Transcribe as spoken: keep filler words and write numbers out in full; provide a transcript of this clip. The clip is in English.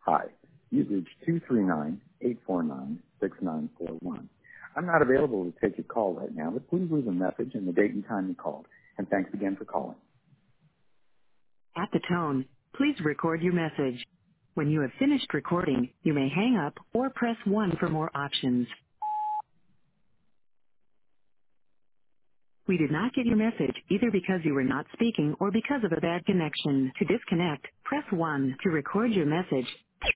Hi, you've reached two three nine, eight four nine, six nine four one. I'm not available to take your call right now, but please leave a message and the date and time you called. And thanks again for calling. At the tone, please record your message. When you have finished recording, you may hang up or press one for more options. We did not get your message either because you were not speaking or because of a bad connection. To disconnect, press one. To record your message,